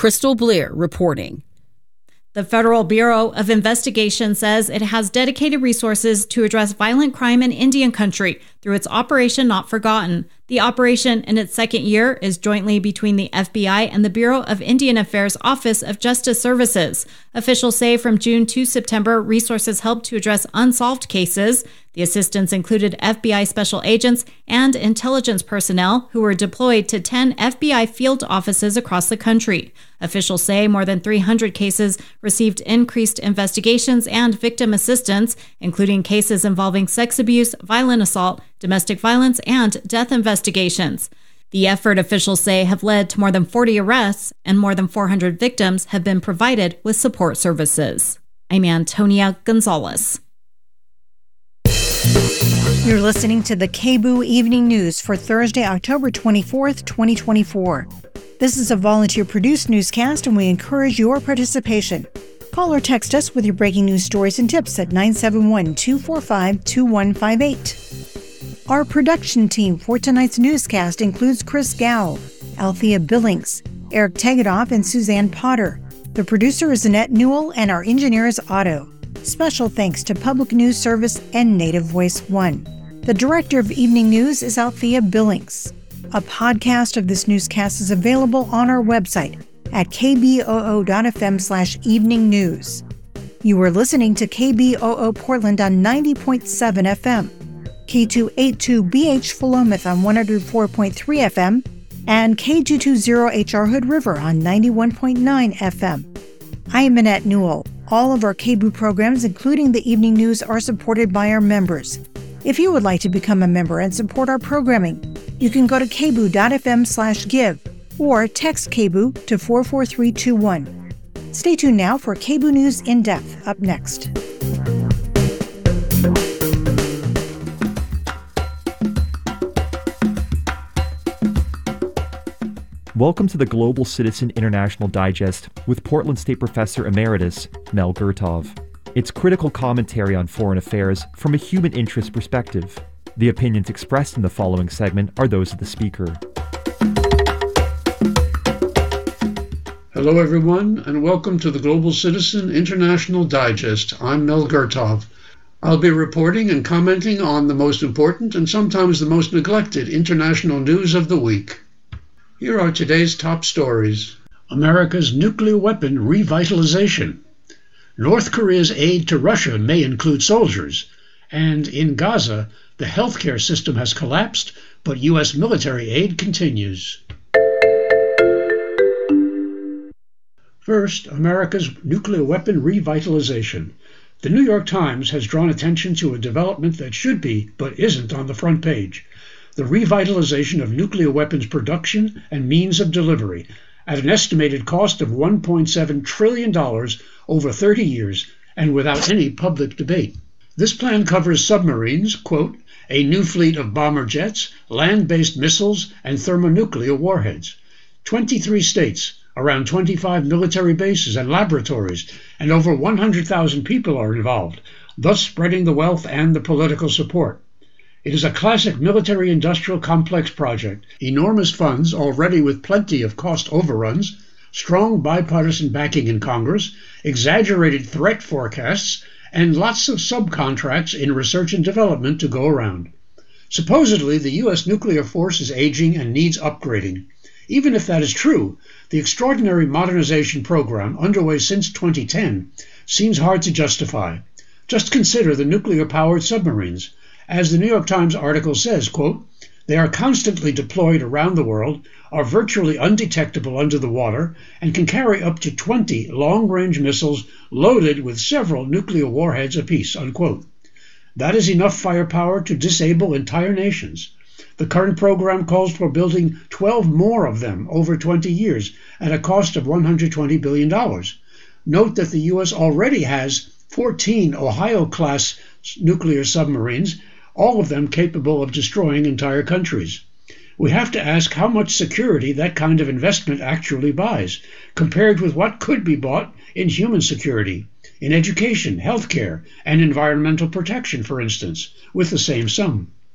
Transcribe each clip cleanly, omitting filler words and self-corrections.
Crystal Blair reporting. The Federal Bureau of Investigation says it has dedicated resources to address violent crime in Indian country through its Operation Not Forgotten. The operation, in its second year, is jointly between the FBI and the Bureau of Indian Affairs Office of Justice Services. Officials say from June to September, resources helped to address unsolved cases. The assistance included FBI special agents and intelligence personnel who were deployed to 10 FBI field offices across the country. Officials say more than 300 cases received increased investigations and victim assistance, including cases involving sex abuse, violent assault, domestic violence, and death investigations. The effort, officials say, have led to more than 40 arrests, and more than 400 victims have been provided with support services. I'm Antonia Gonzalez. You're listening to the KBOO Evening News for Thursday, October 24th, 2024. This is a volunteer-produced newscast, and we encourage your participation. Call or text us with your breaking news stories and tips at 971-245-2158. Our production team for tonight's newscast includes Chris Gow, Althea Billings, Eric Tegedoff, and Suzanne Potter. The producer is Annette Newell, and our engineer is Otto. Special thanks to Public News Service and Native Voice One. The director of Evening News is Althea Billings. A podcast of this newscast is available on our website at kboo.fm/evening news. You are listening to KBOO Portland on 90.7 FM, K282BH Philomath on 104.3 FM, and K220HR Hood River on 91.9 FM. I am Annette Newell. All of our KBOO programs, including the evening news, are supported by our members. If you would like to become a member and support our programming, you can go to kboo.fm/give or text KBOO to 44321. Stay tuned now for KBOO News in Depth up next. Welcome to the Global Citizen International Digest with Portland State Professor Emeritus Mel Gertov. It's critical commentary on foreign affairs from a human interest perspective. The opinions expressed in the following segment are those of the speaker. Hello everyone, and welcome to the Global Citizen International Digest. I'm Mel Gertov. I'll be reporting and commenting on the most important and sometimes the most neglected international news of the week. Here are today's top stories. America's nuclear weapon revitalization. North Korea's aid to Russia may include soldiers. And in Gaza, the healthcare system has collapsed, but U.S. military aid continues. First, America's nuclear weapon revitalization. The New York Times has drawn attention to a development that should be, but isn't, on the front page. The revitalization of nuclear weapons production and means of delivery at an estimated cost of $1.7 trillion over 30 years and without any public debate. This plan covers submarines, quote, a new fleet of bomber jets, land-based missiles, and thermonuclear warheads. 23 states, around 25 military bases and laboratories, and over 100,000 people are involved, thus spreading the wealth and the political support. It is a classic military-industrial complex project, enormous funds already with plenty of cost overruns, strong bipartisan backing in Congress, exaggerated threat forecasts, and lots of subcontracts in research and development to go around. Supposedly, the U.S. nuclear force is aging and needs upgrading. Even if that is true, the extraordinary modernization program underway since 2010 seems hard to justify. Just consider the nuclear-powered submarines. As the New York Times article says, quote, they are constantly deployed around the world, are virtually undetectable under the water, and can carry up to 20 long-range missiles loaded with several nuclear warheads apiece, unquote. That is enough firepower to disable entire nations. The current program calls for building 12 more of them over 20 years at a cost of $120 billion. Note that the U.S. already has 14 Ohio-class nuclear submarines, all of them capable of destroying entire countries. We have to ask how much security that kind of investment actually buys, compared with what could be bought in human security, in education, healthcare, and environmental protection, for instance, with the same sum.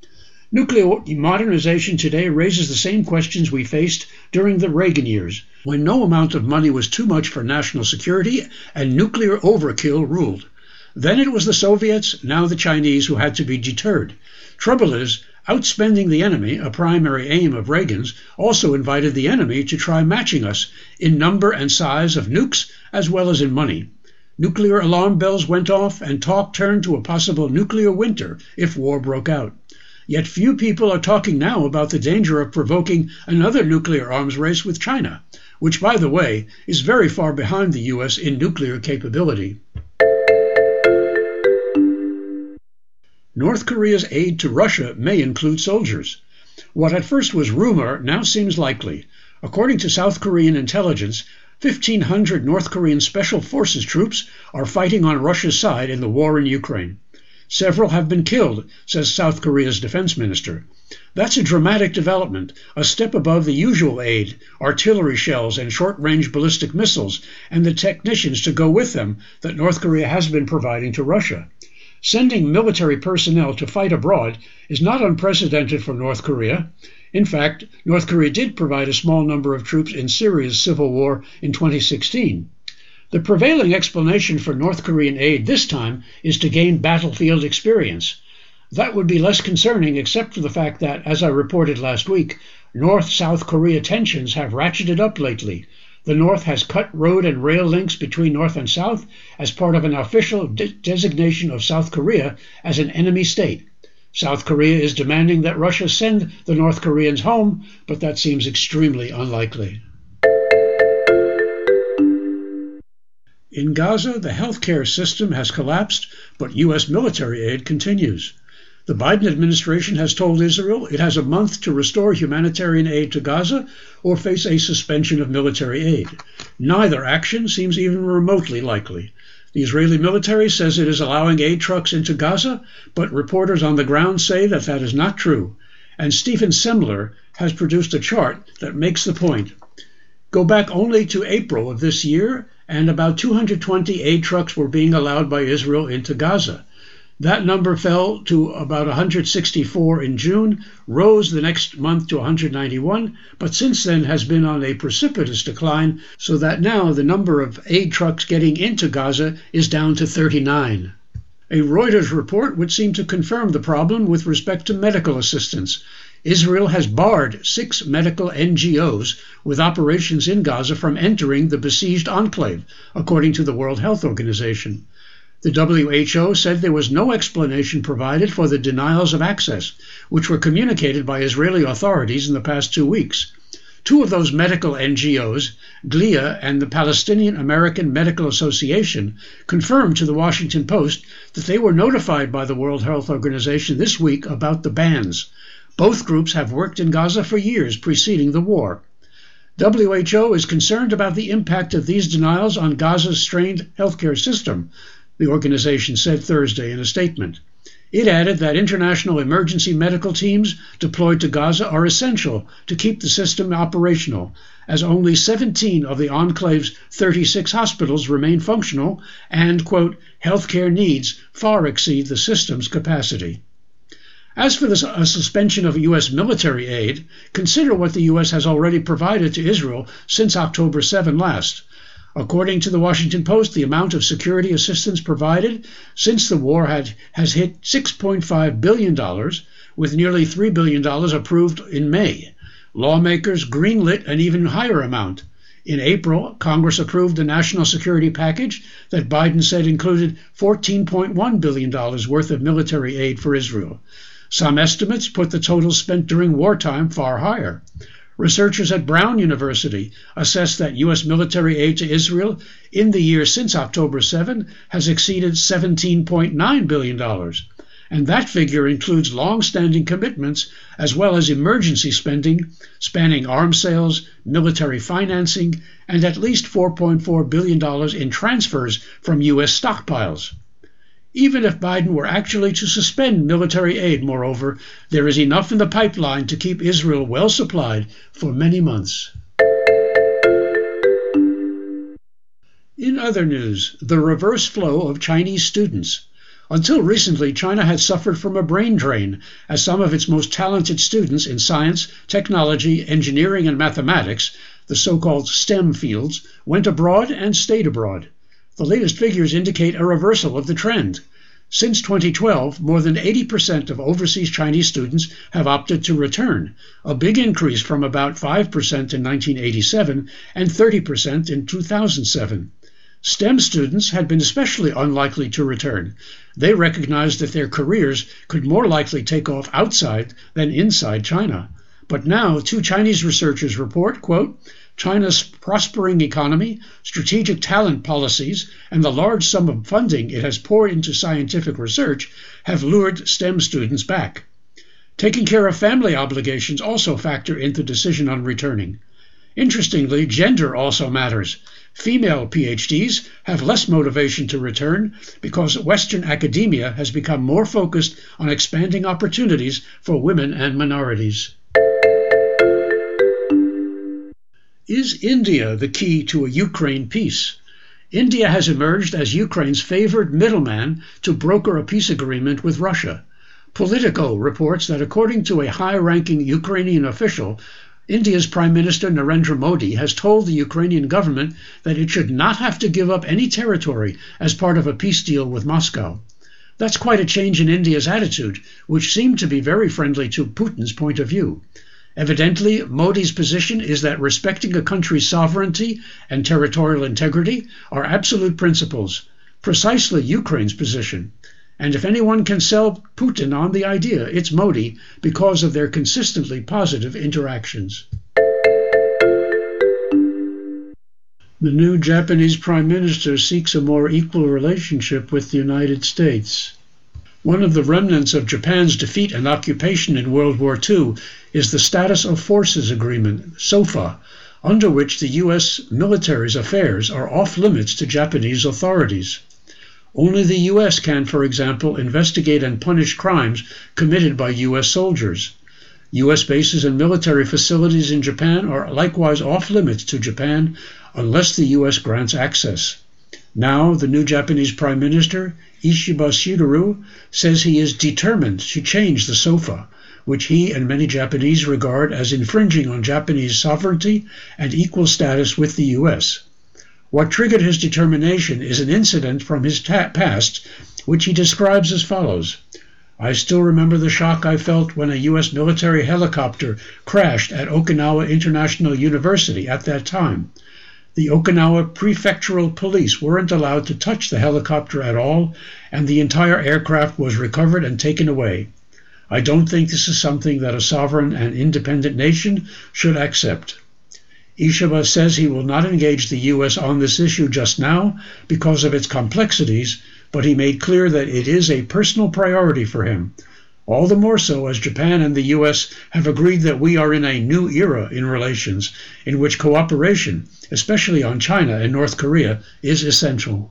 Nuclear modernization today raises the same questions we faced during the Reagan years, when no amount of money was too much for national security and nuclear overkill ruled. Then it was the Soviets, now the Chinese, who had to be deterred. Trouble is, outspending the enemy, a primary aim of Reagan's, also invited the enemy to try matching us in number and size of nukes as well as in money. Nuclear alarm bells went off and talk turned to a possible nuclear winter if war broke out. Yet few people are talking now about the danger of provoking another nuclear arms race with China, which, by the way, is very far behind the U.S. in nuclear capability. North Korea's aid to Russia may include soldiers. What at first was rumor now seems likely. According to South Korean intelligence, 1,500 North Korean Special Forces troops are fighting on Russia's side in the war in Ukraine. Several have been killed, says South Korea's defense minister. That's a dramatic development, a step above the usual aid, artillery shells and short-range ballistic missiles, and the technicians to go with them that North Korea has been providing to Russia. Sending military personnel to fight abroad is not unprecedented for North Korea. In fact, North Korea did provide a small number of troops in Syria's civil war in 2016. The prevailing explanation for North Korean aid this time is to gain battlefield experience. That would be less concerning except for the fact that, as I reported last week, North-South Korea tensions have ratcheted up lately. The North has cut road and rail links between North and South as part of an official designation of South Korea as an enemy state. South Korea is demanding that Russia send the North Koreans home, but that seems extremely unlikely. In Gaza, the healthcare system has collapsed, but U.S. military aid continues. The Biden administration has told Israel it has a month to restore humanitarian aid to Gaza or face a suspension of military aid. Neither action seems even remotely likely. The Israeli military says it is allowing aid trucks into Gaza, but reporters on the ground say that that is not true. And Stephen Semler has produced a chart that makes the point. Go back only to April of this year, and about 220 aid trucks were being allowed by Israel into Gaza. That number fell to about 164 in June, rose the next month to 191, but since then has been on a precipitous decline, so that now the number of aid trucks getting into Gaza is down to 39. A Reuters report would seem to confirm the problem with respect to medical assistance. Israel has barred 6 medical NGOs with operations in Gaza from entering the besieged enclave, according to the World Health Organization. The WHO said there was no explanation provided for the denials of access, which were communicated by Israeli authorities in the past 2 weeks. 2 of those medical NGOs, GLIA and the Palestinian American Medical Association, confirmed to the Washington Post that they were notified by the World Health Organization this week about the bans. Both groups have worked in Gaza for years preceding the war. WHO is concerned about the impact of these denials on Gaza's strained healthcare system, the organization said Thursday in a statement. It added that international emergency medical teams deployed to Gaza are essential to keep the system operational, as only 17 of the enclave's 36 hospitals remain functional and, quote, healthcare needs far exceed the system's capacity. As for a suspension of U.S. military aid, consider what the U.S. has already provided to Israel since October 7 last. According to the Washington Post, the amount of security assistance provided since the war has hit $6.5 billion, with nearly $3 billion approved in May. Lawmakers greenlit an even higher amount. In April, Congress approved the national security package that Biden said included $14.1 billion worth of military aid for Israel. Some estimates put the total spent during wartime far higher. Researchers at Brown University assess that U.S. military aid to Israel in the year since October 7 has exceeded $17.9 billion. And that figure includes long-standing commitments as well as emergency spending, spanning arms sales, military financing, and at least $4.4 billion in transfers from U.S. stockpiles. Even if Biden were actually to suspend military aid, moreover, there is enough in the pipeline to keep Israel well supplied for many months. In other news, the reverse flow of Chinese students. Until recently, China had suffered from a brain drain, as some of its most talented students in science, technology, engineering, and mathematics, the so-called STEM fields, went abroad and stayed abroad. The latest figures indicate a reversal of the trend. Since 2012, more than 80% of overseas Chinese students have opted to return, a big increase from about 5% in 1987 and 30% in 2007. STEM students had been especially unlikely to return. They recognized that their careers could more likely take off outside than inside China. But now, two Chinese researchers report, quote, China's prospering economy, strategic talent policies, and the large sum of funding it has poured into scientific research have lured STEM students back. Taking care of family obligations also factor into the decision on returning. Interestingly, gender also matters. Female PhDs have less motivation to return because Western academia has become more focused on expanding opportunities for women and minorities. Is India the key to a Ukraine peace? India has emerged as Ukraine's favored middleman to broker a peace agreement with Russia. Politico reports that according to a high-ranking Ukrainian official, India's Prime Minister Narendra Modi has told the Ukrainian government that it should not have to give up any territory as part of a peace deal with Moscow. That's quite a change in India's attitude, which seemed to be very friendly to Putin's point of view. Evidently, Modi's position is that respecting a country's sovereignty and territorial integrity are absolute principles, precisely Ukraine's position. And if anyone can sell Putin on the idea, it's Modi, because of their consistently positive interactions. The new Japanese Prime Minister seeks a more equal relationship with the United States. One of the remnants of Japan's defeat and occupation in World War II is the Status of Forces Agreement, SOFA, under which the U.S. military's affairs are off-limits to Japanese authorities. Only the U.S. can, for example, investigate and punish crimes committed by U.S. soldiers. U.S. bases and military facilities in Japan are likewise off-limits to Japan unless the U.S. grants access. Now, the new Japanese Prime Minister, Ishiba Shigeru, says he is determined to change the SOFA, which he and many Japanese regard as infringing on Japanese sovereignty and equal status with the U.S. What triggered his determination is an incident from his past, which he describes as follows. I still remember the shock I felt when a U.S. military helicopter crashed at Okinawa International University at that time. The Okinawa Prefectural Police weren't allowed to touch the helicopter at all, and the entire aircraft was recovered and taken away. I don't think this is something that a sovereign and independent nation should accept. Ishiba says he will not engage the U.S. on this issue just now because of its complexities, but he made clear that it is a personal priority for him. All the more so as Japan and the U.S. have agreed that we are in a new era in relations in which cooperation, especially on China and North Korea, is essential.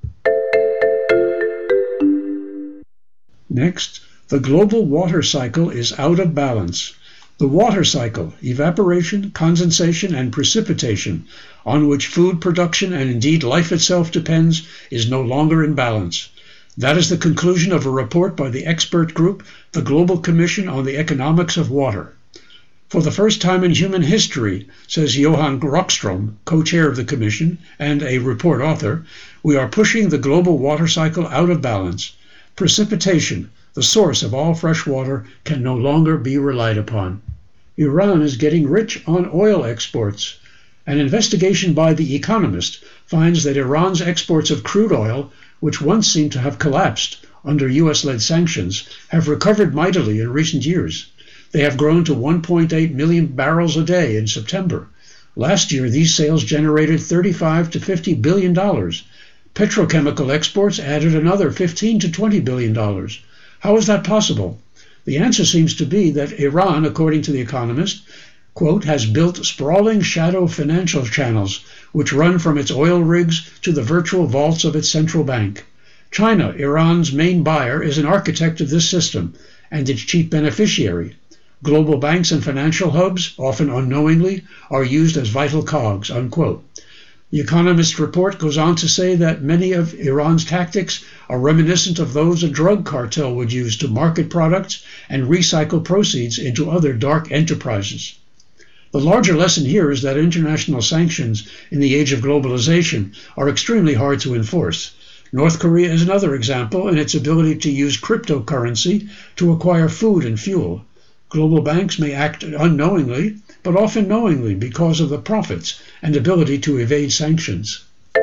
Next, the global water cycle is out of balance. The water cycle, evaporation, condensation, and precipitation, on which food production and indeed life itself depends, is no longer in balance. That is the conclusion of a report by the expert group, the Global Commission on the Economics of Water. For the first time in human history, says Johan Rockström, co-chair of the Commission and a report author, we are pushing the global water cycle out of balance. Precipitation, the source of all fresh water, can no longer be relied upon. Iran is getting rich on oil exports. An investigation by The Economist finds that Iran's exports of crude oil, which once seemed to have collapsed under U.S.-led sanctions, have recovered mightily in recent years. They have grown to 1.8 million barrels a day in September. Last year, these sales generated $35 to $50 billion. Petrochemical exports added another $15 to $20 billion. How is that possible? The answer seems to be that Iran, according to The Economist, quote, has built sprawling shadow financial channels which run from its oil rigs to the virtual vaults of its central bank. China, Iran's main buyer, is an architect of this system and its chief beneficiary. Global banks and financial hubs, often unknowingly, are used as vital cogs, unquote. The Economist report goes on to say that many of Iran's tactics are reminiscent of those a drug cartel would use to market products and recycle proceeds into other dark enterprises. The larger lesson here is that international sanctions in the age of globalization are extremely hard to enforce. North Korea is another example in its ability to use cryptocurrency to acquire food and fuel. Global banks may act unknowingly, but often knowingly because of the profits and ability to evade sanctions.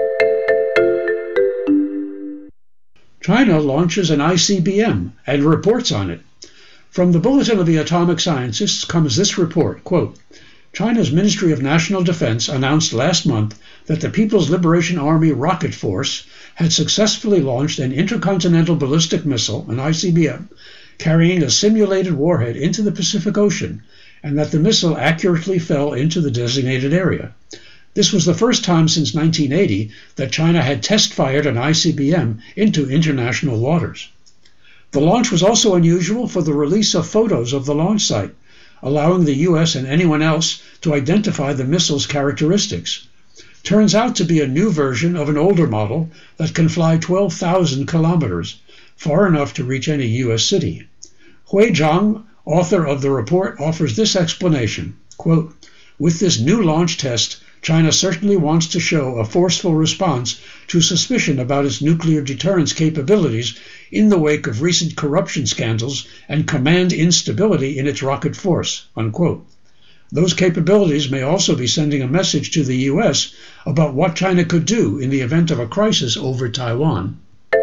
China launches an ICBM and reports on it. From the Bulletin of the Atomic Scientists comes this report, quote, China's Ministry of National Defense announced last month that the People's Liberation Army Rocket Force had successfully launched an intercontinental ballistic missile, an ICBM, carrying a simulated warhead into the Pacific Ocean, and that the missile accurately fell into the designated area. This was the first time since 1980 that China had test-fired an ICBM into international waters. The launch was also unusual for the release of photos of the launch site, allowing the U.S. and anyone else to identify the missile's characteristics. Turns out to be a new version of an older model that can fly 12,000 kilometers, far enough to reach any U.S. city. Hui Zhang, author of the report, offers this explanation, quote, with this new launch test, China certainly wants to show a forceful response to suspicion about its nuclear deterrence capabilities in the wake of recent corruption scandals and command instability in its rocket force, unquote. Those capabilities may also be sending a message to the U.S. about what China could do in the event of a crisis over Taiwan.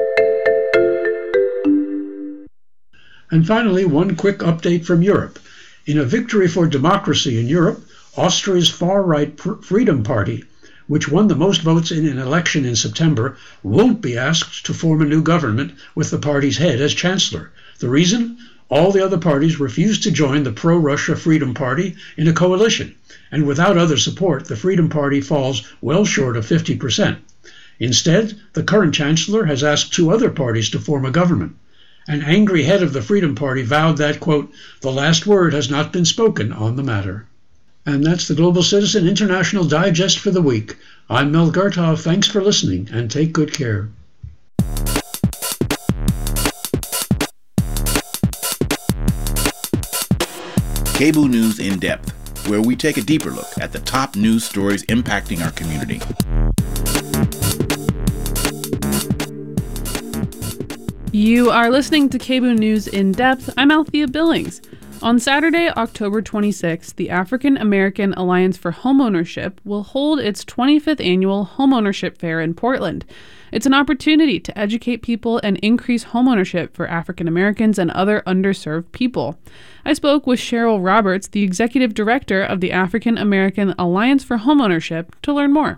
And finally, one quick update from Europe. In a victory for democracy in Europe, Austria's far-right Freedom Party, which won the most votes in an election in September, won't be asked to form a new government with the party's head as chancellor. The reason? All the other parties refused to join the pro-Russia Freedom Party in a coalition, and without other support, the Freedom Party falls well short of 50%. Instead, the current chancellor has asked two other parties to form a government. An angry head of the Freedom Party vowed that, quote, the last word has not been spoken on the matter. And that's the Global Citizen International Digest for the week. I'm Mel Gertov. Thanks for listening, and take good care. KBOO News in Depth, where we take a deeper look at the top news stories impacting our community. You are listening to KBOO News in Depth. I'm Althea Billings. On Saturday, October 26th, the African American Alliance for Homeownership will hold its 25th annual Homeownership Fair in Portland. It's an opportunity to educate people and increase homeownership for African Americans and other underserved people. I spoke with Cheryl Roberts, the executive director of the African American Alliance for Homeownership, to learn more.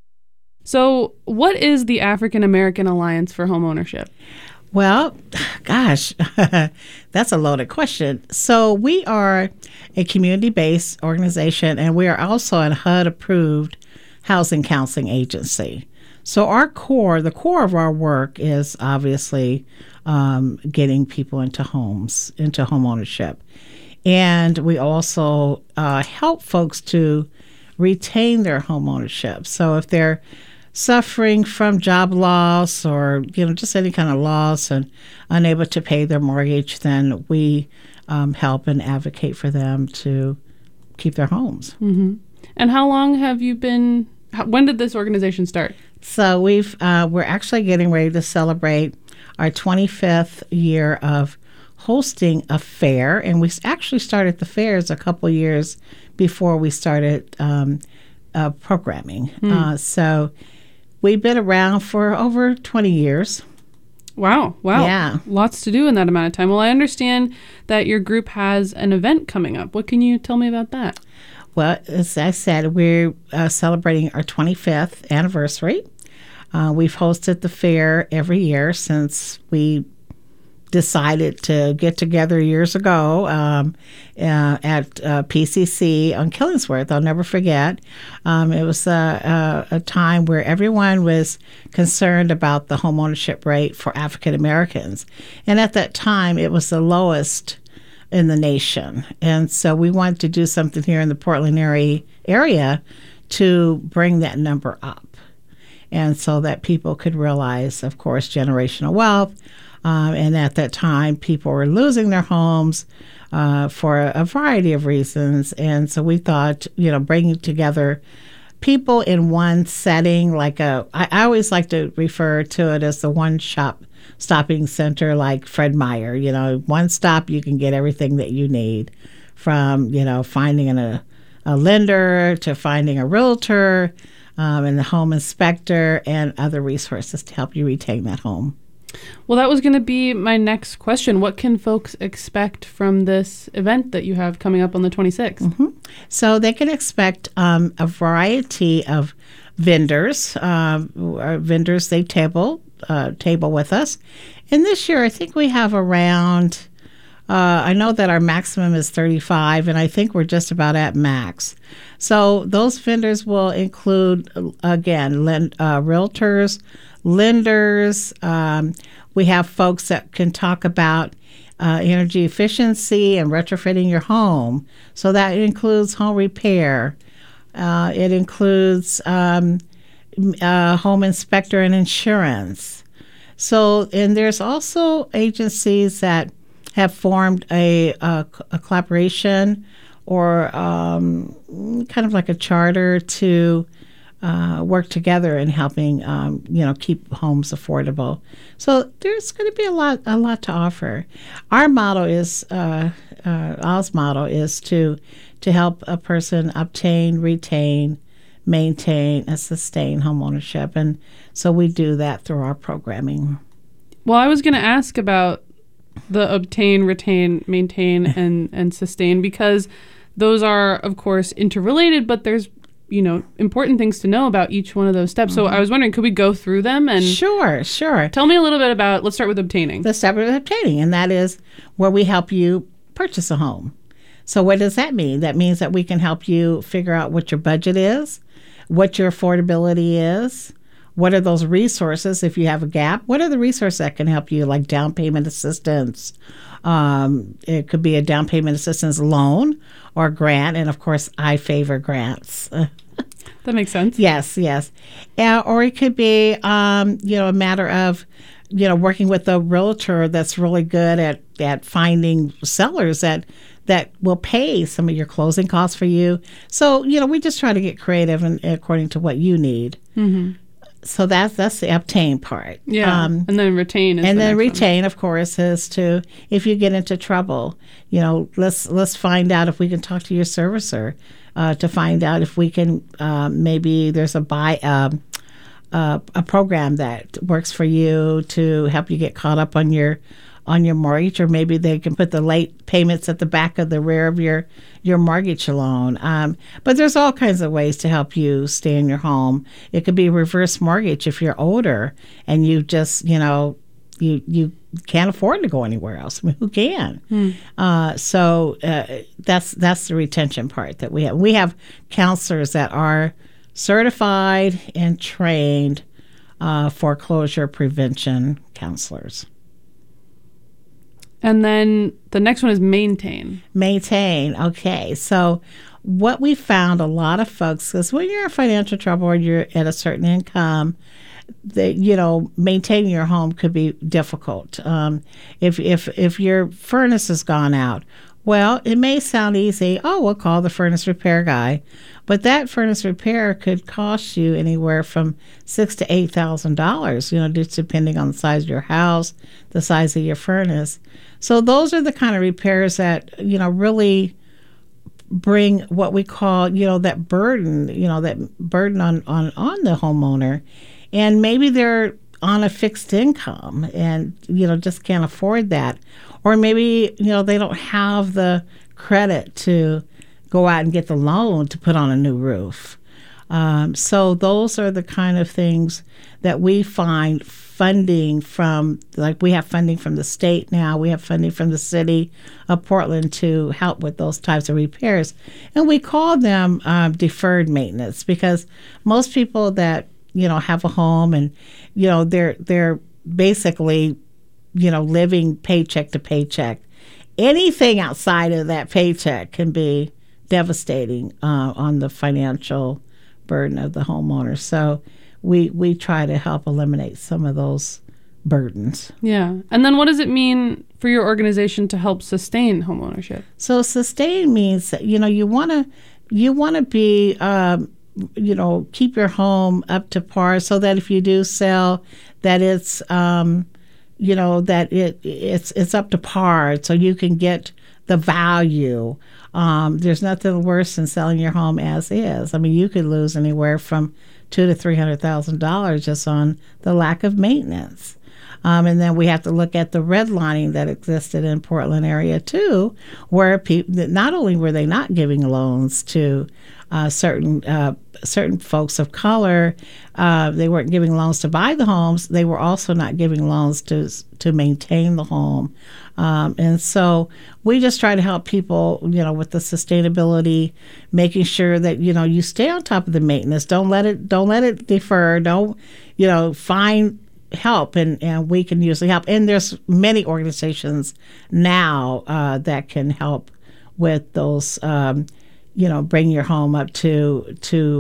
So, what is the African American Alliance for Homeownership? Well, gosh, that's a loaded question. So we are a community-based organization, and we are also a HUD-approved housing counseling agency. So the core of our work is obviously getting people into homes, into home ownership. And we also help folks to retain their home ownership. So if they're suffering from job loss or, just any kind of loss and unable to pay their mortgage, then we help and advocate for them to keep their homes. Mm-hmm. And how long have you been, when did this organization start? So we're actually getting ready to celebrate our 25th year of hosting a fair, and we actually started the fairs a couple years before we started programming. So we've been around for over 20 years. Wow. Yeah. Lots to do in that amount of time. Well, I understand that your group has an event coming up. What can you tell me about that? Well, as I said, we're celebrating our 25th anniversary. We've hosted the fair every year since we decided to get together years ago at PCC on Killingsworth. I'll never forget. It was a time where everyone was concerned about the homeownership rate for African Americans. And at that time, it was the lowest in the nation. And so we wanted to do something here in the Portland area to bring that number up. and so that people could realize, of course, generational wealth. And at that time, people were losing their homes for a variety of reasons. And so we thought, bringing together people in one setting, I always like to refer to it as the one-stopping center, like Fred Meyer. One stop, you can get everything that you need, from, finding a lender to finding a realtor and the home inspector and other resources to help you retain that home. Well, that was going to be my next question. What can folks expect from this event that you have coming up on the 26th? Mm-hmm. So they can expect a variety of vendors. Vendors, they table with us. And this year, I think we have around, I know that our maximum is 35, and I think we're just about at max. So those vendors will include, again, realtors, lenders. We have folks that can talk about energy efficiency and retrofitting your home. So that includes home repair. It includes home inspector and insurance. So, and there's also agencies that have formed a collaboration or kind of like a charter to work together in helping, keep homes affordable. So there's going to be a lot to offer. Our motto is, Oz motto is to help a person obtain, retain, maintain, and sustain homeownership. And so we do that through our programming. Well, I was going to ask about the obtain, retain, maintain, and sustain, because those are, of course, interrelated, but there's important things to know about each one of those steps. Mm-hmm. So I was wondering, could we go through them? And Sure. Tell me a little bit about, let's start with obtaining. Let's start with obtaining, and that is where we help you purchase a home. So what does that mean? That means that we can help you figure out what your budget is, what your affordability is, what are those resources if you have a gap, what are the resources that can help you, like down payment assistance. It could be a down payment assistance loan or grant, and of course, I favor grants. That makes sense. Yes. Or it could be, a matter of, working with a realtor that's really good at finding sellers that will pay some of your closing costs for you. So, we just try to get creative and according to what you need. Mm-hmm. So that's the obtain part. Yeah, and then retain is and the then next retain, one. Of course, is to, if you get into trouble, let's find out if we can talk to your servicer to find out if we can maybe there's a program that works for you to help you get caught up on your mortgage, or maybe they can put the late payments at the back of the rear of your mortgage loan. But there's all kinds of ways to help you stay in your home. It could be reverse mortgage if you're older and you just, you can't afford to go anywhere else. I mean, who can? So that's the retention part that we have. We have counselors that are certified and trained foreclosure prevention counselors. And then the next one is maintain. Maintain. Okay. So what we found, a lot of folks, because when you're in financial trouble or you're at a certain income, maintaining your home could be difficult. If your furnace has gone out, well, it may sound easy. Oh, we'll call the furnace repair guy. But that furnace repair could cost you anywhere from $6,000 to $8,000, just depending on the size of your house, the size of your furnace. So those are the kind of repairs that, really bring what we call, that burden, on the homeowner. And maybe they're on a fixed income and, just can't afford that. Or maybe, they don't have the credit to go out and get the loan to put on a new roof. So those are the kind of things that we find funding from, like we have funding from the state now, we have funding from the city of Portland to help with those types of repairs. And we call them deferred maintenance, because most people that, have a home and, they're basically, living paycheck to paycheck. Anything outside of that paycheck can be devastating on the financial burden of the homeowner. So we try to help eliminate some of those burdens. Yeah. And then what does it mean for your organization to help sustain homeownership? So sustain means that, you want to be, keep your home up to par so that if you do sell, that it's, that it's up to par so you can get the value. There's nothing worse than selling your home as is. I mean, you could lose anywhere from $200,000 to $300,000 just on the lack of maintenance. And then we have to look at the redlining that existed in Portland area too, where people not only were they not giving loans to certain folks of color, they weren't giving loans to buy the homes. They were also not giving loans to maintain the home. And so we just try to help people, with the sustainability, making sure that, you stay on top of the maintenance. Don't let it defer. Don't, find help, and we can usually help. And there's many organizations now that can help with those, bring your home up to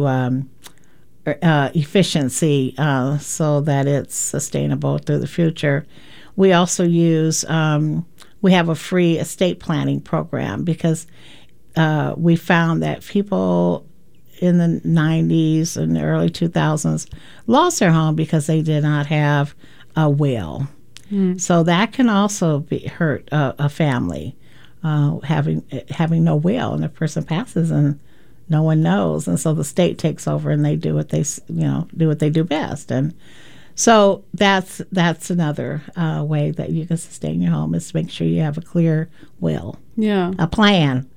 efficiency so that it's sustainable through the future. We also use, we have a free estate planning program because we found that people in the 90s and the early 2000s lost their home because they did not have a will. So that can also hurt a family, having no will, and the person passes and no one knows, and so the state takes over and they do what they do best. And so that's another way that you can sustain your home, is to make sure you have a clear will. Yeah. A plan.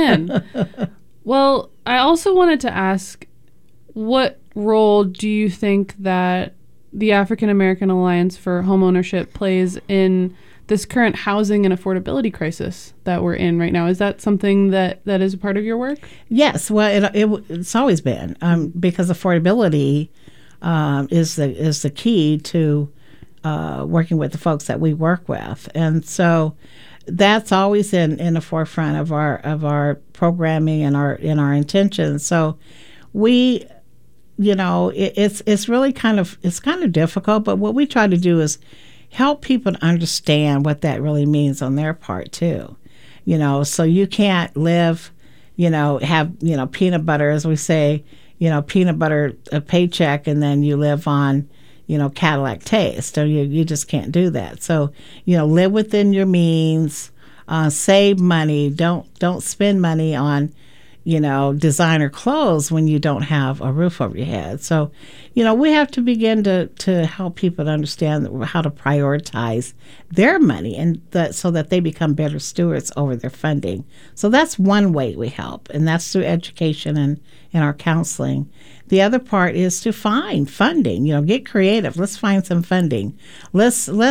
Well, I also wanted to ask, what role do you think that the African American Alliance for Homeownership plays in this current housing and affordability crisis that we're in right now? Is that something that is a part of your work? Yes. Well, it's always been, because affordability is the key to working with the folks that we work with, and so that's always in the forefront of our programming and our intentions. So we, it's really kind of difficult, but what we try to do is help people to understand what that really means on their part too. So you can't live, have peanut butter, as we say, peanut butter, a paycheck, and then you live on Cadillac taste. So you just can't do that. So, live within your means, save money. Don't spend money on, designer clothes when you don't have a roof over your head. So, we have to begin to help people to understand how to prioritize their money and so that they become better stewards over their funding. So that's one way we help, and that's through education and our counseling. The other part is to find funding. Get creative. Let's find some funding. Let's if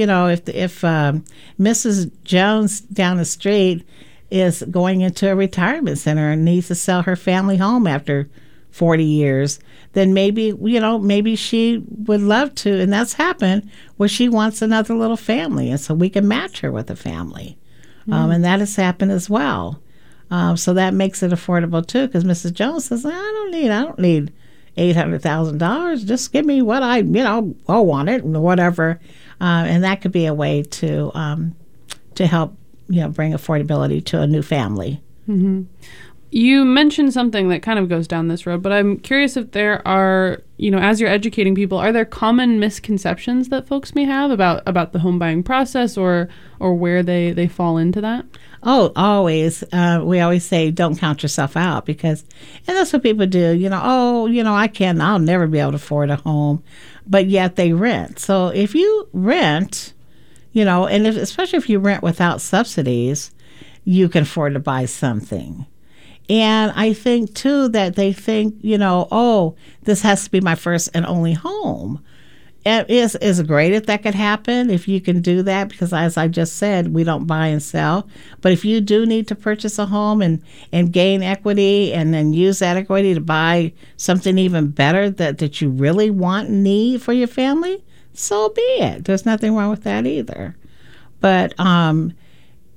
Mrs. Jones down the street is going into a retirement center and needs to sell her family home after 40 years, then maybe she would love to, and that's happened, where she wants another little family, and so we can match her with a family. And that has happened as well. So that makes it affordable too, because Mrs. Jones says, I don't need $800,000. Just give me what I want it, and whatever. And that could be a way to help, bring affordability to a new family. Mm-hmm. You mentioned something that kind of goes down this road, but I'm curious if there are, as you're educating people, are there common misconceptions that folks may have about the home buying process or where they fall into that? Oh, always. We always say, don't count yourself out, and that's what people do. I'll never be able to afford a home, but yet they rent. So if you rent, especially if you rent without subsidies, you can afford to buy something. And I think, too, that they think, this has to be my first and only home. It's great if that could happen, if you can do that, because as I just said, we don't buy and sell. But if you do need to purchase a home and gain equity and then use that equity to buy something even better that you really want and need for your family, so be it. There's nothing wrong with that either. But so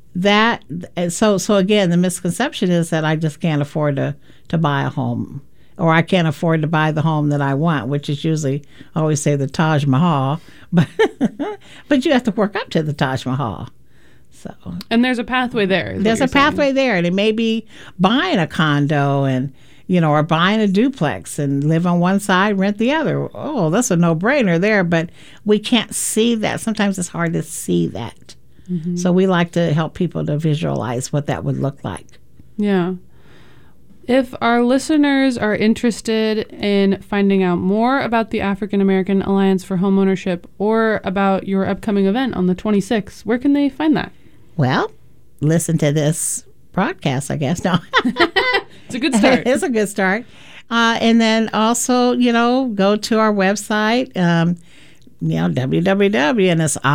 again, the misconception is that I just can't afford to buy a home. or I can't afford to buy the home that I want, which is usually, I always say, the Taj Mahal. But you have to work up to the Taj Mahal. So, and there's a pathway there. There's a pathway there, and it may be buying a condo and, or buying a duplex and live on one side, rent the other. Oh, that's a no-brainer there, but we can't see that. Sometimes it's hard to see that. Mm-hmm. So we like to help people to visualize what that would look like. Yeah. If our listeners are interested in finding out more about the African American Alliance for Homeownership or about your upcoming event on the 26th, where can they find that? Well, listen to this broadcast, I guess. No. It's a good start. It's a good start. And then also, go to our website, www, and it's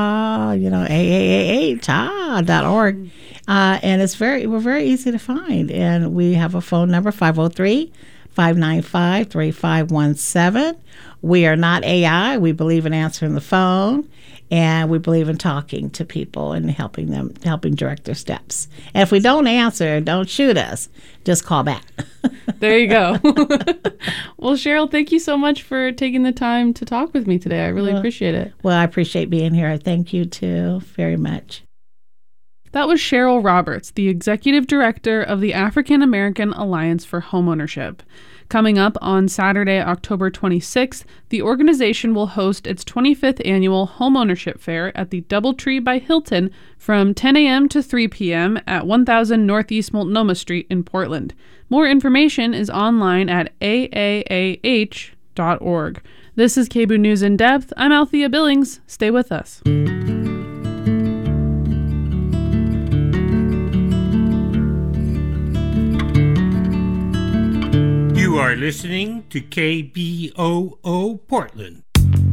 AAAH.org. And we're very easy to find. And we have a phone number, 503-595-3517. We are not AI. We believe in answering the phone, and we believe in talking to people and helping direct their steps. And if we don't answer, don't shoot us. Just call back. There you go. Well, Cheryl, thank you so much for taking the time to talk with me today. I really appreciate it. Well, I appreciate being here. I thank you, too, very much. That was Cheryl Roberts, the Executive Director of the African American Alliance for Homeownership. Coming up on Saturday, October 26th, the organization will host its 25th annual Homeownership Fair at the DoubleTree by Hilton from 10 a.m. to 3 p.m. at 1000 Northeast Multnomah Street in Portland. More information is online at aaah.org. This is KBOO News in Depth. I'm Althea Billings. Stay with us. You are listening to KBOO Portland.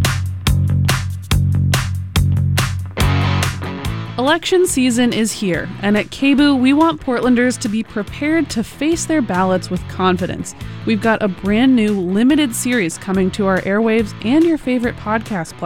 Election season is here, and at KBOO, we want Portlanders to be prepared to face their ballots with confidence. We've got a brand new limited series coming to our airwaves and your favorite podcast platform.